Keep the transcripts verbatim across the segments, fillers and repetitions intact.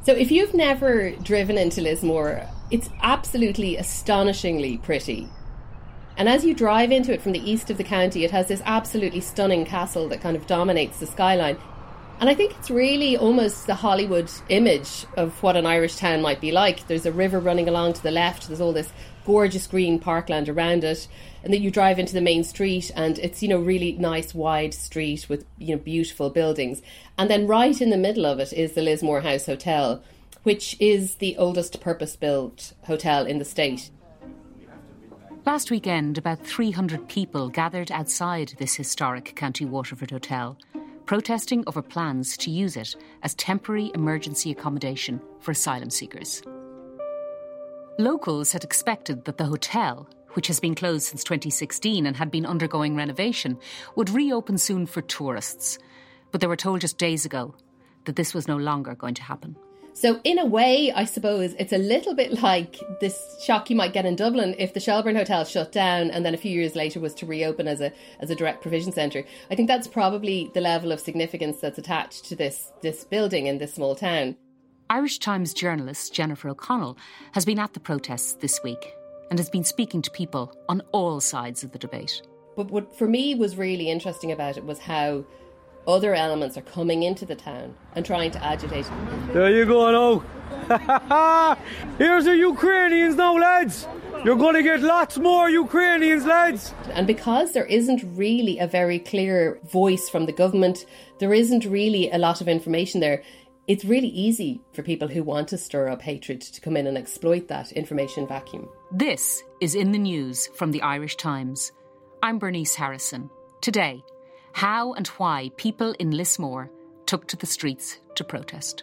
So if you've never driven into Lismore, it's absolutely astonishingly pretty. And as you drive into it from the east of the county, it has this absolutely stunning castle that kind of dominates the skyline. And I think it's really almost the Hollywood image of what an Irish town might be like. There's a river running along to the left. There's all this gorgeous green parkland around it. And then you drive into the main street and it's, you know, really nice wide street with, you know, beautiful buildings. And then right in the middle of it is the Lismore House Hotel, which is the oldest purpose-built hotel in the state. Last weekend, about three hundred people gathered outside this historic County Waterford hotel, protesting over plans to use it as temporary emergency accommodation for asylum seekers. Locals had expected that the hotel, which has been closed since twenty sixteen and had been undergoing renovation, would reopen soon for tourists. But they were told just days ago that this was no longer going to happen. So in a way, I suppose it's a little bit like this shock you might get in Dublin if the Shelbourne Hotel shut down and then a few years later was to reopen as a as a direct provision centre. I think that's probably the level of significance that's attached to this, this building in this small town. Irish Times journalist Jennifer O'Connell has been at the protests this week and has been speaking to people on all sides of the debate. But what for me was really interesting about it was how other elements are coming into the town and trying to agitate. There you go now. Here's the Ukrainians now, lads. You're going to get lots more Ukrainians, lads. And because there isn't really a very clear voice from the government, there isn't really a lot of information there, it's really easy for people who want to stir up hatred to come in and exploit that information vacuum. This is In the News from the Irish Times. I'm Bernice Harrison. Today, how and why people in Lismore took to the streets to protest.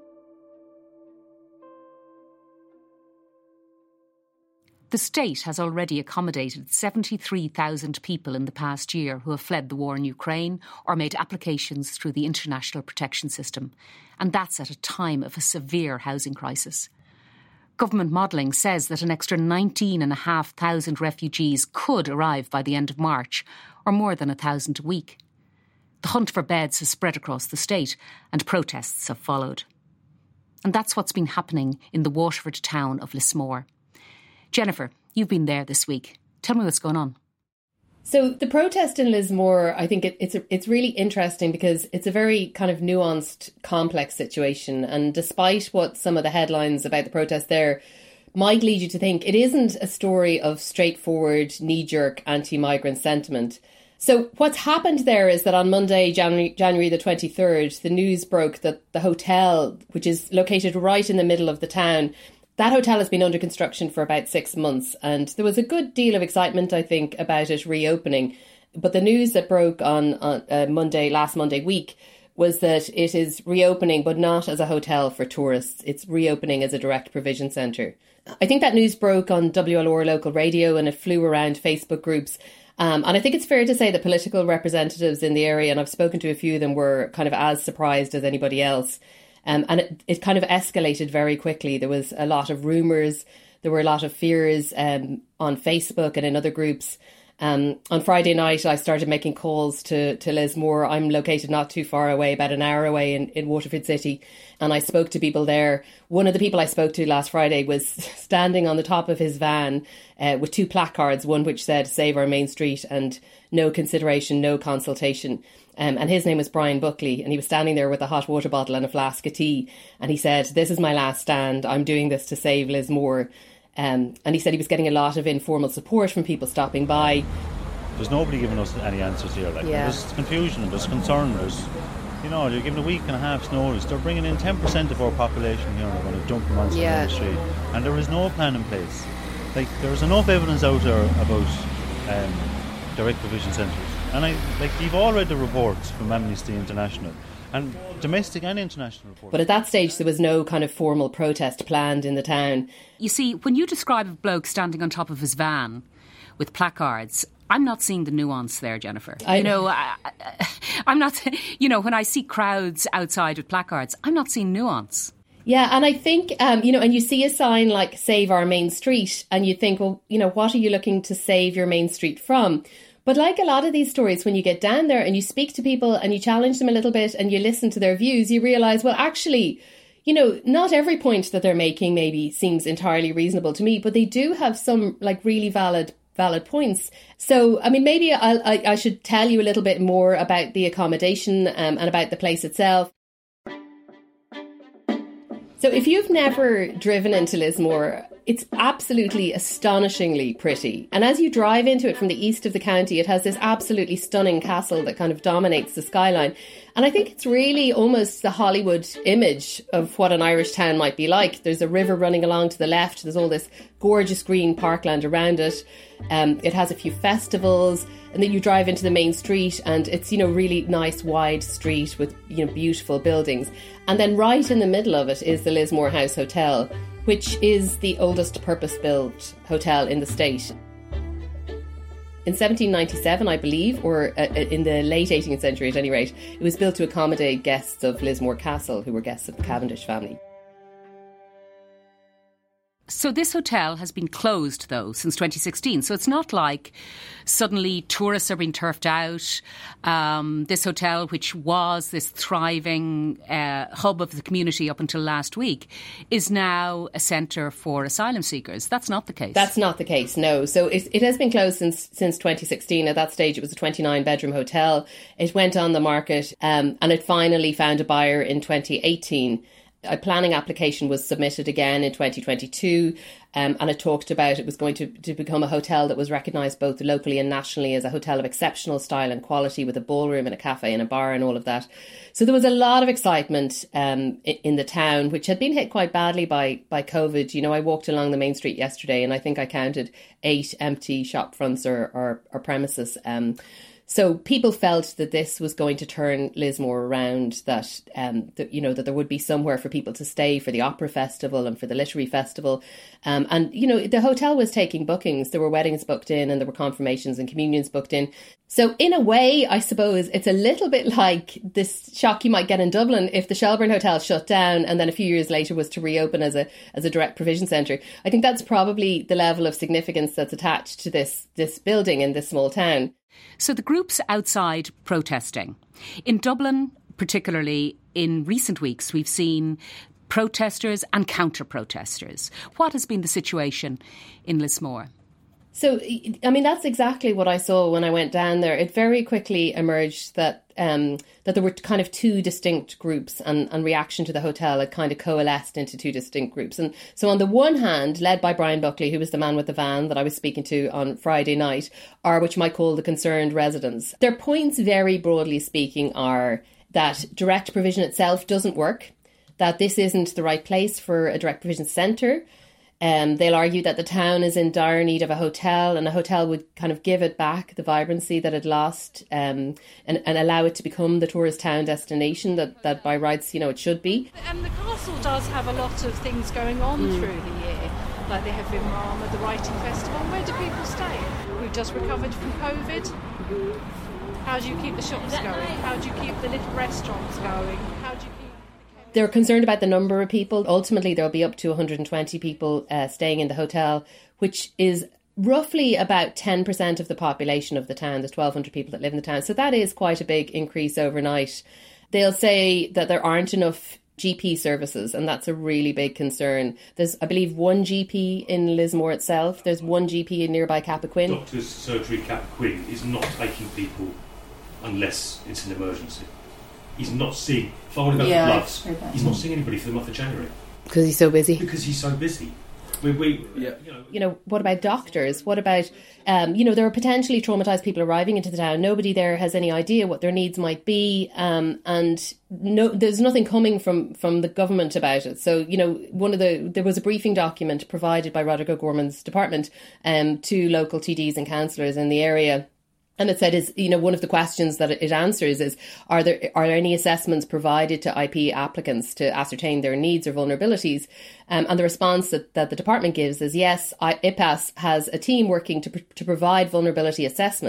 The state has already accommodated seventy-three thousand people in the past year who have fled the war in Ukraine or made applications through the International Protection System. And that's at a time of a severe housing crisis. Government modelling says that an extra nineteen thousand five hundred refugees could arrive by the end of March, or more than one thousand a week. The hunt for beds has spread across the state and protests have followed. And that's what's been happening in the Waterford town of Lismore. Jennifer, you've been there this week. Tell me what's going on. So the protest in Lismore, I think it, it's a, it's really interesting because it's a very kind of nuanced, complex situation. And despite what some of the headlines about the protest there might lead you to think, it isn't a story of straightforward, knee-jerk anti-migrant sentiment. So what's happened there is that on Monday, January, January the twenty-third, the news broke that the hotel, which is located right in the middle of the town, that hotel has been under construction for about six months. And there was a good deal of excitement, I think, about it reopening. But the news that broke on, on uh, Monday, last Monday week, was that it is reopening, but not as a hotel for tourists. It's reopening as a direct provision centre. I think that news broke on W L R local radio and it flew around Facebook groups. Um, and I think it's fair to say that political representatives in the area, and I've spoken to a few of them, were kind of as surprised as anybody else. Um, and it, it kind of escalated very quickly. There was a lot of rumours. There were a lot of fears um, on Facebook and in other groups. Um, on Friday night, I started making calls to, to Lismore. I'm located not too far away, about an hour away in, in Waterford City. And I spoke to people there. One of the people I spoke to last Friday was standing on the top of his van uh, with two placards, one which said, "Save our Main Street," and "No consideration, no consultation." Um, and his name was Brian Buckley. And he was standing there with a hot water bottle and a flask of tea. And he said, "This is my last stand. I'm doing this to save Lismore." Um, and he said he was getting a lot of informal support from people stopping by. There's nobody giving us any answers here. Like, yeah. There's confusion and there's concern. There's, you know, they're giving a week and a half's notice. They're bringing in ten percent of our population here and they're going to dump them onto yeah. the street. And there is no plan in place. Like, there's enough evidence out there about um, direct provision centres. And I, like, you've all read the reports from Amnesty International. And domestic and international reports. But at that stage, there was no kind of formal protest planned in the town. You see, when you describe a bloke standing on top of his van with placards, I'm not seeing the nuance there, Jennifer. I, you know, I, I, I'm not, you know, when I see crowds outside with placards, I'm not seeing nuance. Yeah, and I think, um, you know, and you see a sign like "Save our Main Street," and you think, well, you know, what are you looking to save your main street from? But like a lot of these stories, when you get down there and you speak to people and you challenge them a little bit and you listen to their views, you realise, well, actually, you know, not every point that they're making maybe seems entirely reasonable to me, but they do have some like really valid valid points. So, I mean, maybe I'll, I, I should tell you a little bit more about the accommodation um, and about the place itself. So if you've never driven into Lismore, it's absolutely astonishingly pretty. And as you drive into it from the east of the county, it has this absolutely stunning castle that kind of dominates the skyline. And I think it's really almost the Hollywood image of what an Irish town might be like. There's a river running along to the left. There's all this gorgeous green parkland around it. Um, it has a few festivals. And then you drive into the main street and it's, you know, really nice wide street with, you know, beautiful buildings. And then right in the middle of it is the Lismore House Hotel, which is the oldest purpose-built hotel in the state. In seventeen ninety-seven, I believe, or uh, in the late eighteenth century at any rate, it was built to accommodate guests of Lismore Castle, who were guests of the Cavendish family. So this hotel has been closed, though, since twenty sixteen. So it's not like suddenly tourists are being turfed out. Um, this hotel, which was this thriving uh, hub of the community up until last week, is now a centre for asylum seekers. That's not the case. That's not the case, no. So it, it has been closed since since twenty sixteen. At that stage, it was a twenty-nine bedroom hotel. It went on the market um, and it finally found a buyer in twenty eighteen. A planning application was submitted again in twenty twenty-two um, and it talked about it was going to, to become a hotel that was recognised both locally and nationally as a hotel of exceptional style and quality with a ballroom and a cafe and a bar and all of that. So there was a lot of excitement um, in, in the town, which had been hit quite badly by, by COVID. You know, I walked along the main street yesterday and I think I counted eight empty shop fronts or, or, or premises. Um, So people felt that this was going to turn Lismore around, that, um, that, you know, that there would be somewhere for people to stay for the opera festival and for the literary festival. Um, and, you know, the hotel was taking bookings. There were weddings booked in and there were confirmations and communions booked in. So in a way, I suppose it's a little bit like this shock you might get in Dublin if the Shelbourne Hotel shut down and then a few years later was to reopen as a as a direct provision centre. I think that's probably the level of significance that's attached to this this building in this small town. So the groups outside protesting. In Dublin, particularly in recent weeks, we've seen protesters and counter-protesters. What has been the situation in Lismore? So, I mean, that's exactly what I saw when I went down there. It very quickly emerged that um, that there were kind of two distinct groups and, and reaction to the hotel had kind of coalesced into two distinct groups. And so on the one hand, led by Brian Buckley, who was the man with the van that I was speaking to on Friday night, are what you might call the concerned residents. Their points, very broadly speaking, are that direct provision itself doesn't work, that this isn't the right place for a direct provision centre. Um, they'll argue that the town is in dire need of a hotel and a hotel would kind of give it back the vibrancy that it lost um, and, and allow it to become the tourist town destination that, that by rights, you know, it should be. And the castle does have a lot of things going on mm. through the year. Like they have Vinrama, the Writing Festival. Where do people stay? We've just recovered from COVID. How do you keep the shops going? How do you keep the little restaurants going? How do you keep... They're concerned about the number of people. Ultimately, there'll be up to one hundred twenty people uh, staying in the hotel, which is roughly about ten percent of the population of the town. There's twelve hundred people that live in the town. So that is quite a big increase overnight. They'll say that there aren't enough G P services, and that's a really big concern. There's, I believe, one G P in Lismore itself. There's one G P in nearby Cappoquin. Doctor's surgery Cappoquin is not taking people unless it's an emergency. He's not seeing, if I want to go yeah, for bloods, he's not seeing anybody for the month of January. Because he's so busy. Because he's so busy. We, we, yeah. you know, you know, what about doctors? What about, um, you know, there are potentially traumatised people arriving into the town. Nobody there has any idea what their needs might be. Um, and no, there's nothing coming from, from the government about it. So, you know, one of the, there was a briefing document provided by Roderick O'Gorman's department um, to local T Ds and councillors in the area. And it said, is, you know, one of the questions that it answers is, are there are there any assessments provided to I P applicants to ascertain their needs or vulnerabilities? Um, and the response that, that the department gives is, yes, I, I P A S has a team working to, to provide vulnerability assessments.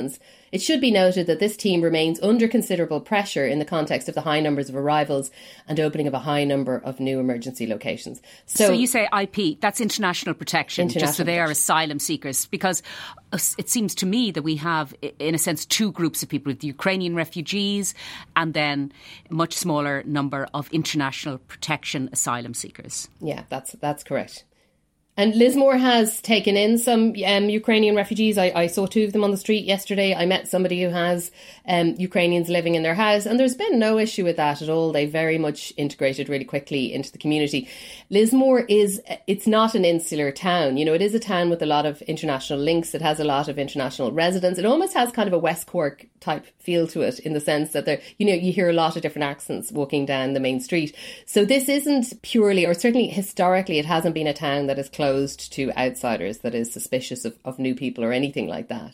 It should be noted that this team remains under considerable pressure in the context of the high numbers of arrivals and opening of a high number of new emergency locations. So, so you say I P, that's international protection, international just so they are protection. asylum seekers, because it seems to me that we have, in a sense, two groups of people, with the Ukrainian refugees and then a much smaller number of international protection asylum seekers. Yeah, that's that's correct. And Lismore has taken in some um, Ukrainian refugees. I, I saw two of them on the street yesterday. I met somebody who has um, Ukrainians living in their house, and there's been no issue with that at all. They very much integrated really quickly into the community. Lismore is, it's not an insular town. You know, it is a town with a lot of international links. It has a lot of international residents. It almost has kind of a West Cork type feel to it, in the sense that there, you know, you hear a lot of different accents walking down the main street. So this isn't purely, or certainly historically, it hasn't been a town that is closed to outsiders, that is suspicious of, of new people or anything like that.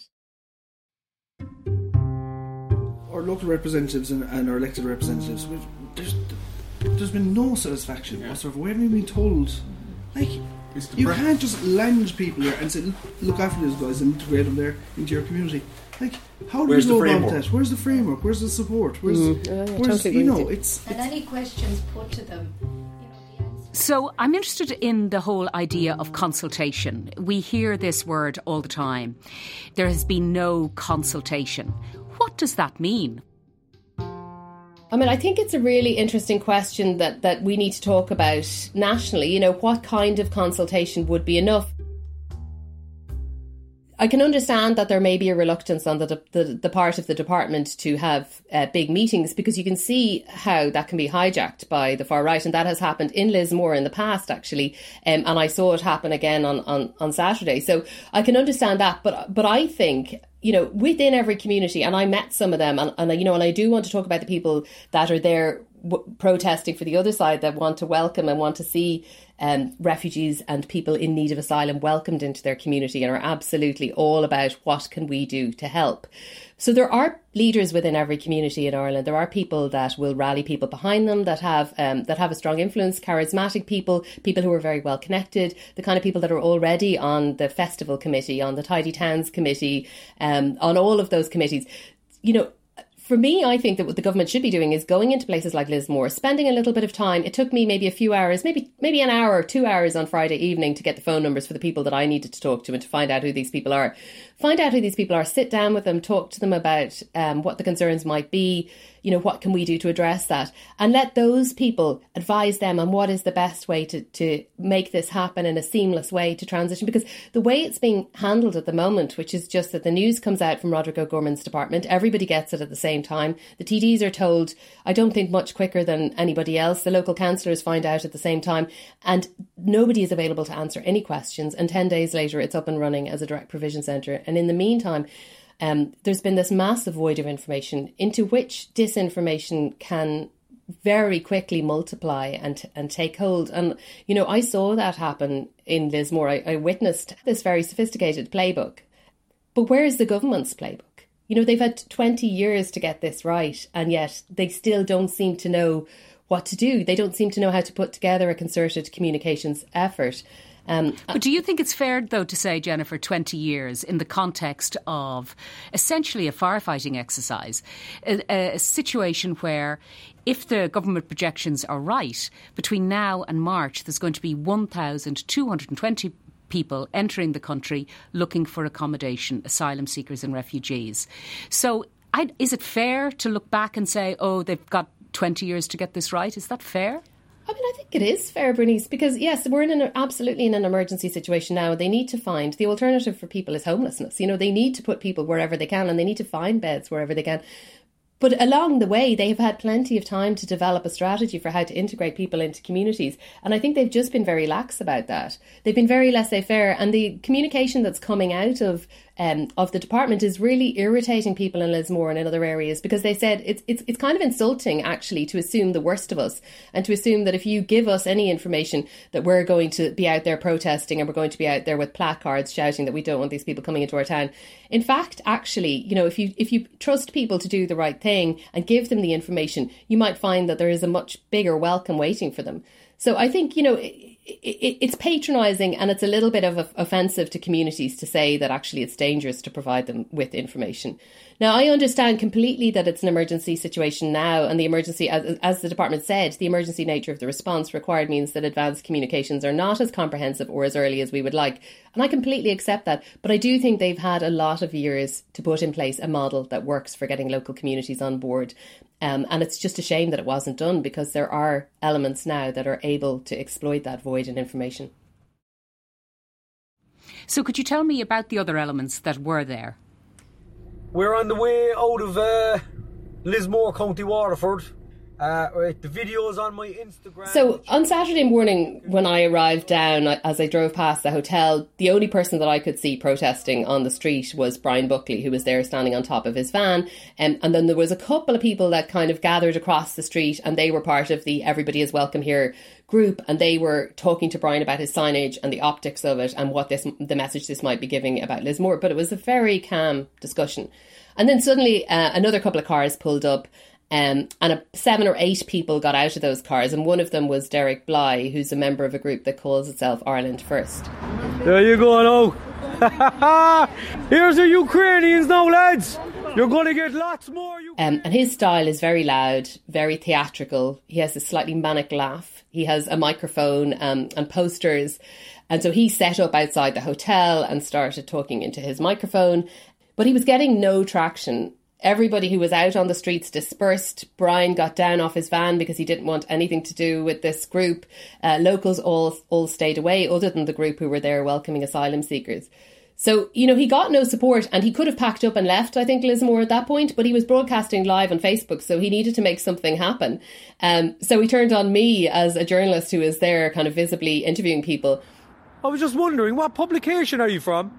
Our local representatives and, and our elected representatives, there's, there's been no satisfaction yeah. whatsoever. We haven't been told, like, you breath. can't just land people here and say, look after these guys and integrate them there into your community. Like, how do Where's we go the about that? Where's the framework? Where's the support? Where's, mm. oh, yeah, where's totally you know, it's, and it's any questions put to them. So I'm interested in the whole idea of consultation. We hear this word all the time. There has been no consultation. What does that mean? I mean, I think it's a really interesting question that, that we need to talk about nationally. You know, what kind of consultation would be enough? I can understand that there may be a reluctance on the the, the part of the department to have uh, big meetings, because you can see how that can be hijacked by the far right, and that has happened in Lismore in the past, actually, um, and I saw it happen again on, on, on Saturday. So I can understand that, but but I think, you know, within every community, and I met some of them, and, and you know, and I do want to talk about the people that are there w- protesting for the other side, that want to welcome and want to see um, refugees and people in need of asylum welcomed into their community, and are absolutely all about what can we do to help. So there are leaders within every community in Ireland. There are people that will rally people behind them, that have um, that have a strong influence, charismatic people, people who are very well connected, the kind of people that are already on the festival committee, on the Tidy Towns committee, um, on all of those committees. You know, for me, I think that what the government should be doing is going into places like Lismore, spending a little bit of time. It took me maybe a few hours, maybe maybe an hour or two hours on Friday evening to get the phone numbers for the people that I needed to talk to and to find out who these people are. Find out who these people are, sit down with them, talk to them about um, what the concerns might be, you know, what can we do to address that, and let those people advise them on what is the best way to, to make this happen in a seamless way to transition. Because the way it's being handled at the moment, which is just that the news comes out from Roderick O'Gorman's department, everybody gets it at the same time. The T Ds are told, I don't think much quicker than anybody else. The local councillors find out at the same time, and nobody is available to answer any questions. And ten days later, it's up and running as a direct provision centre. And in the meantime, Um, there's been this massive void of information into which disinformation can very quickly multiply and and take hold. And, you know, I saw that happen in Lismore. I, I witnessed this very sophisticated playbook. But where is the government's playbook? You know, they've had twenty years to get this right, and yet they still don't seem to know what to do. They don't seem to know how to put together a concerted communications effort. Um, but do you think it's fair, though, to say, Jennifer, twenty years in the context of essentially a firefighting exercise, a, a situation where, if the government projections are right, between now and March, there's going to be one thousand two hundred twenty people entering the country looking for accommodation, asylum seekers and refugees. So I, is it fair to look back and say, oh, they've got twenty years to get this right? Is that fair? I mean, I think it is fair, Bernice, because, yes, we're in an, absolutely in an emergency situation now. They need to find, the alternative for people is homelessness. You know, they need to put people wherever they can, and they need to find beds wherever they can. But along the way, they've had plenty of time to develop a strategy for how to integrate people into communities. And I think they've just been very lax about that. They've been very laissez-faire. And the communication that's coming out of um, of the department is really irritating people in Lismore and in other areas, because they said it's, it's, it's kind of insulting, actually, to assume the worst of us, and to assume that if you give us any information that we're going to be out there protesting, and we're going to be out there with placards shouting that we don't want these people coming into our town. In fact, actually, you know, if you if you trust people to do the right thing and give them the information, you might find that there is a much bigger welcome waiting for them. So I think, you know, it, it's patronising, and it's a little bit of a, offensive to communities to say that actually it's dangerous to provide them with information. Now, I understand completely that it's an emergency situation now, and the emergency, as, as the department said, the emergency nature of the response required means that advanced communications are not as comprehensive or as early as we would like. And I completely accept that. But I do think they've had a lot of years to put in place a model that works for getting local communities on board. Um, and it's just a shame that it wasn't done, because there are elements now that are able to exploit that void in information. So could you tell me about the other elements that were there? We're on the way out of uh, Lismore, County Waterford. Uh, right, the video's on my Instagram. So on Saturday morning, when I arrived down, as I drove past the hotel, the only person that I could see protesting on the street was Brian Buckley, who was there standing on top of his van. Um, and then there was a couple of people that kind of gathered across the street, and they were part of the Everybody is Welcome Here group, and they were talking to Brian about his signage and the optics of it and what this the message this might be giving about Lismore. But it was a very calm discussion. And then suddenly uh, another couple of cars pulled up. Um, and a, seven or eight people got out of those cars, and one of them was Derek Bly, who's a member of a group that calls itself Ireland First. There you go now. Here's the Ukrainians now, lads. You're going to get lots more. Um, and his style is very loud, very theatrical. He has a slightly manic laugh. He has a microphone um, and posters. And so he set up outside the hotel and started talking into his microphone. But he was getting no traction. Everybody who was out on the streets dispersed. Brian got down off his van because he didn't want anything to do with this group. Uh, locals all all stayed away, other than the group who were there welcoming asylum seekers. So, you know, he got no support, and he could have packed up and left, I think, Lismore at that point, but he was broadcasting live on Facebook, so he needed to make something happen. Um, so he turned on me as a journalist who was there kind of visibly interviewing people. I was just wondering, what publication are you from?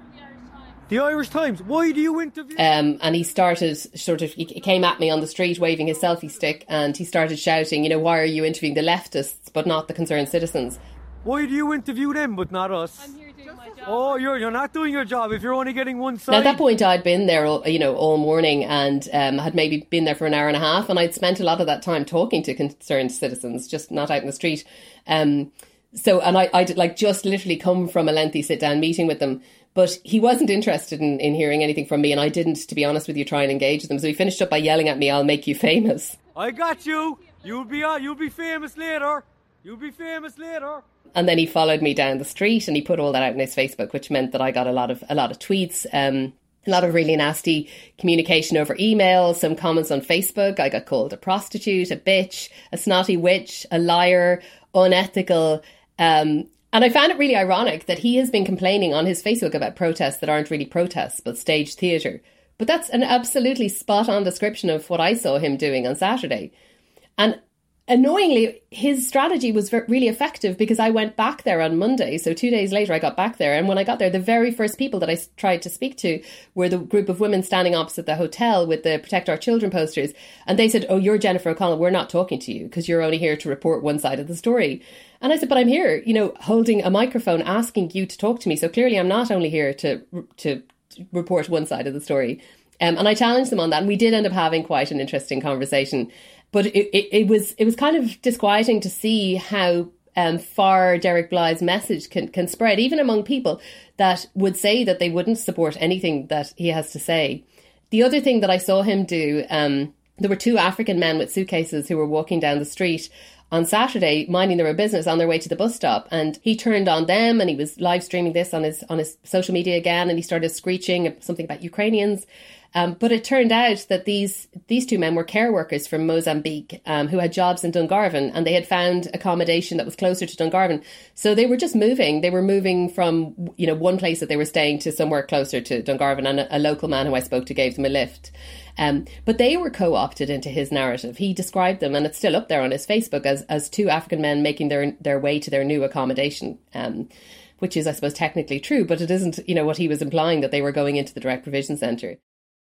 The Irish Times. Why do you interview? Um, and he started sort of, he came at me on the street waving his selfie stick, and he started shouting, you know, why are you interviewing the leftists but not the concerned citizens? Why do you interview them but not us? I'm here doing my job. Oh, you're you're not doing your job if you're only getting one side. Now, at that point, I'd been there, all, you know, all morning, and um, had maybe been there for an hour and a half, and I'd spent a lot of that time talking to concerned citizens, just not out in the street. Um, so, and I, I'd like just literally come from a lengthy sit-down meeting with them. But he wasn't interested in, in hearing anything from me, and I didn't, to be honest with you, try and engage with him. So he finished up by yelling at me, "I'll make you famous." I got you. You'll be uh, you'll be famous later. You'll be famous later. And then he followed me down the street, and he put all that out on his Facebook, which meant that I got a lot of a lot of tweets, um, a lot of really nasty communication over email, some comments on Facebook. I got called a prostitute, a bitch, a snotty witch, a liar, unethical. Um, And I found it really ironic that he has been complaining on his Facebook about protests that aren't really protests, but staged theatre. But that's an absolutely spot-on description of what I saw him doing on Saturday. And annoyingly, his strategy was really effective, because I went back there on Monday. So two days later, I got back there. And when I got there, the very first people that I tried to speak to were the group of women standing opposite the hotel with the Protect Our Children posters. And they said, "Oh, you're Jennifer O'Connell. We're not talking to you because you're only here to report one side of the story." And I said, "But I'm here, you know, holding a microphone, asking you to talk to me. So clearly I'm not only here to to report one side of the story." Um, and I challenged them on that. And we did end up having quite an interesting conversation. But it, it, it was it was kind of disquieting to see how um, far Derek Bly's message can, can spread, even among people that would say that they wouldn't support anything that he has to say. The other thing that I saw him do, um, there were two African men with suitcases who were walking down the street on Saturday, minding their own business on their way to the bus stop. And he turned on them, and he was live streaming this on his on his social media again, and he started screeching something about Ukrainians. Um, but it turned out that these these two men were care workers from Mozambique um, who had jobs in Dungarvan, and they had found accommodation that was closer to Dungarvan. So they were just moving. They were moving from, you know, one place that they were staying to somewhere closer to Dungarvan, and a, a local man who I spoke to gave them a lift. Um, but they were co-opted into his narrative. He described them, and it's still up there on his Facebook, as as two African men making their their way to their new accommodation. Um, which is, I suppose, technically true, but it isn't, you know, what he was implying, that they were going into the Direct Provision Centre.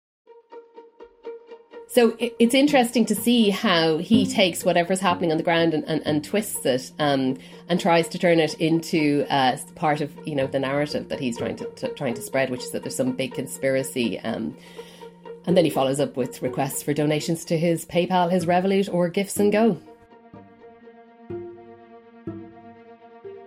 So it's interesting to see how he takes whatever's happening on the ground and, and, and twists it um, and tries to turn it into uh, part of, you know, the narrative that he's trying to, to trying to spread, which is that there's some big conspiracy. Um, and then he follows up with requests for donations to his PayPal, his Revolut, or Gifts and Go.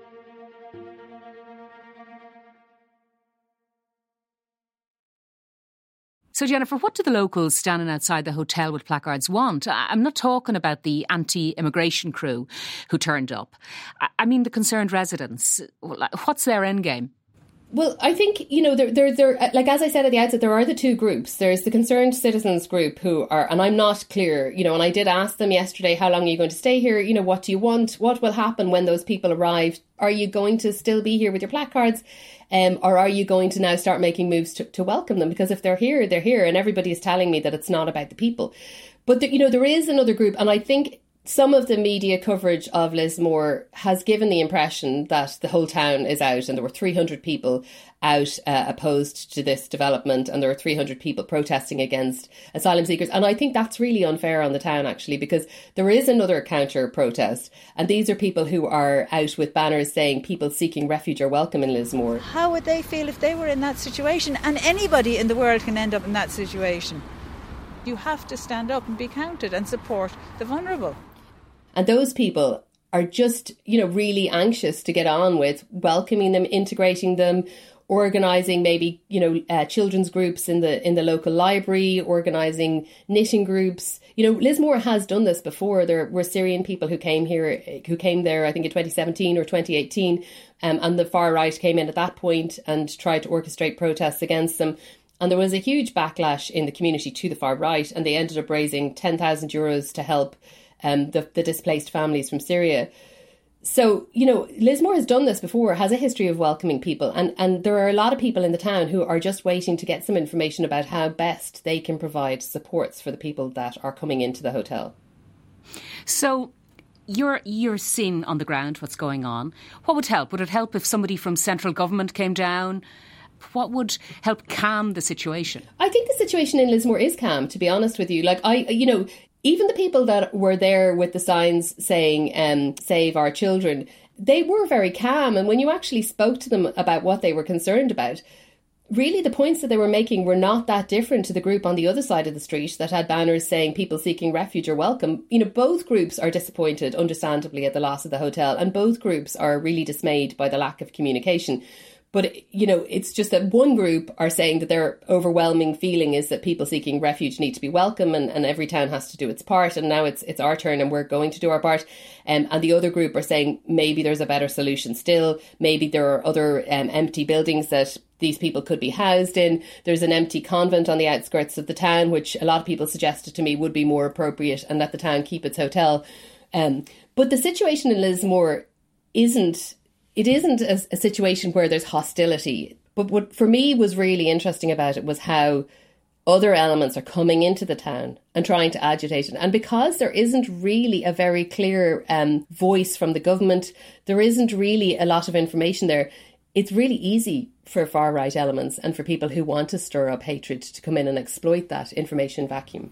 So, Jennifer, what do the locals standing outside the hotel with placards want? I'm not talking about the anti-immigration crew who turned up. I mean the concerned residents. What's their end game? Well, I think, you know, there, there, there, like, as I said at the outset, there are the two groups. There's the concerned citizens group who are, and I'm not clear, you know, and I did ask them yesterday, how long are you going to stay here? You know, what do you want? What will happen when those people arrive? Are you going to still be here with your placards? Um, or are you going to now start making moves to, to welcome them? Because if they're here, they're here. And everybody is telling me that it's not about the people. But, the, you know, there is another group. And I think some of the media coverage of Lismore has given the impression that the whole town is out and there were three hundred people out uh, opposed to this development, and there are three hundred people protesting against asylum seekers. And I think that's really unfair on the town, actually, because there is another counter protest. And these are people who are out with banners saying people seeking refuge are welcome in Lismore. How would they feel if they were in that situation? And anybody in the world can end up in that situation. You have to stand up and be counted and support the vulnerable. And those people are just, you know, really anxious to get on with welcoming them, integrating them, organising maybe, you know, uh, children's groups in the in the local library, organising knitting groups. You know, Lismore has done this before. There were Syrian people who came here, who came there, I think in twenty seventeen or twenty eighteen, um, and the far right came in at that point and tried to orchestrate protests against them. And there was a huge backlash in the community to the far right, and they ended up raising ten thousand euros to help Um, the, the displaced families from Syria. So, you know, Lismore has done this before, has a history of welcoming people. And, and there are a lot of people in the town who are just waiting to get some information about how best they can provide supports for the people that are coming into the hotel. So you're, you're seeing on the ground what's going on. What would help? Would it help if somebody from central government came down? What would help calm the situation? I think the situation in Lismore is calm, to be honest with you. Like, I, you know, even the people that were there with the signs saying, um, save our children, they were very calm. And when you actually spoke to them about what they were concerned about, really the points that they were making were not that different to the group on the other side of the street that had banners saying people seeking refuge are welcome. You know, both groups are disappointed, understandably, at the loss of the hotel. And both groups are really dismayed by the lack of communication. But, you know, it's just that one group are saying that their overwhelming feeling is that people seeking refuge need to be welcome, and, and every town has to do its part. And now it's it's our turn and we're going to do our part. Um, and the other group are saying maybe there's a better solution still. Maybe there are other um, empty buildings that these people could be housed in. There's an empty convent on the outskirts of the town, which a lot of people suggested to me would be more appropriate, and let the town keep its hotel. Um, but the situation in Lismore isn't... It isn't a, a situation where there's hostility. But what for me was really interesting about it was how other elements are coming into the town and trying to agitate it. And because there isn't really a very clear um, voice from the government, there isn't really a lot of information there. It's really easy for far-right elements and for people who want to stir up hatred to come in and exploit that information vacuum.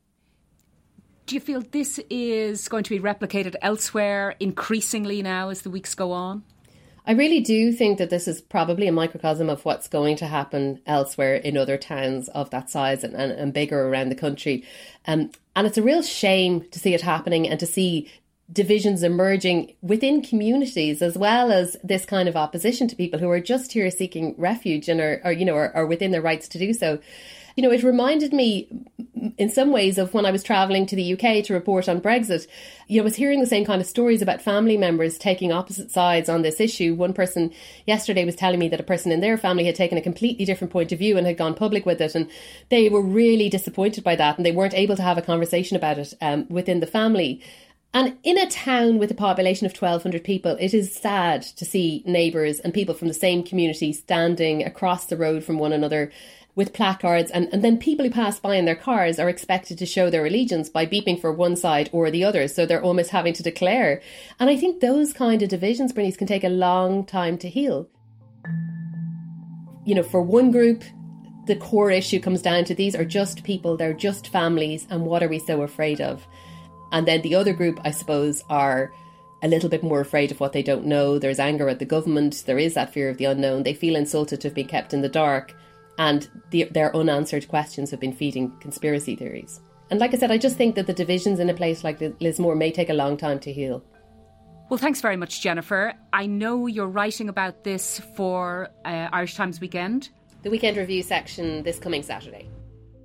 Do you feel this is going to be replicated elsewhere increasingly now as the weeks go on? I really do think that this is probably a microcosm of what's going to happen elsewhere in other towns of that size and, and, and bigger around the country. Um, and it's a real shame to see it happening and to see divisions emerging within communities, as well as this kind of opposition to people who are just here seeking refuge and are, are you know, are, are within their rights to do so. You know, it reminded me in some ways of when I was travelling to the U K to report on Brexit. You know, I was hearing the same kind of stories about family members taking opposite sides on this issue. One person yesterday was telling me that a person in their family had taken a completely different point of view and had gone public with it. And they were really disappointed by that, and they weren't able to have a conversation about it um, within the family. And in a town with a population of twelve hundred people, it is sad to see neighbours and people from the same community standing across the road from one another with placards, and, and then people who pass by in their cars are expected to show their allegiance by beeping for one side or the other. So they're almost having to declare. And I think those kind of divisions, Bernice, can take a long time to heal. You know, for one group, the core issue comes down to these are just people, they're just families, and what are we so afraid of? And then the other group, I suppose, are a little bit more afraid of what they don't know. There's anger at the government. There is that fear of the unknown. They feel insulted to have been kept in the dark. And the, their unanswered questions have been feeding conspiracy theories. And like I said, I just think that the divisions in a place like Lismore may take a long time to heal. Well, thanks very much, Jennifer. I know you're writing about this for uh, Irish Times Weekend. The Weekend Review section this coming Saturday.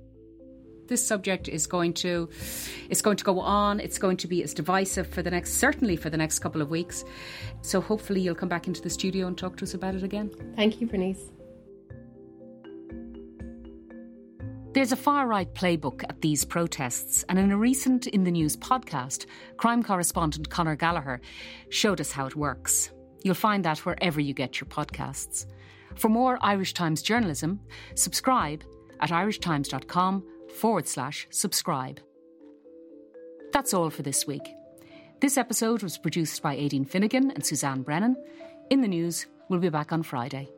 This subject is going to it's going to go on. It's going to be as divisive for the next, certainly for the next couple of weeks. So hopefully you'll come back into the studio and talk to us about it again. Thank you, Bernice. There's a far-right playbook at these protests, and in a recent In the News podcast, crime correspondent Conor Gallagher showed us how it works. You'll find that wherever you get your podcasts. For more Irish Times journalism, subscribe at irishtimes.com forward slash subscribe. That's all for this week. This episode was produced by Aideen Finnegan and Suzanne Brennan. In the News, we'll be back on Friday.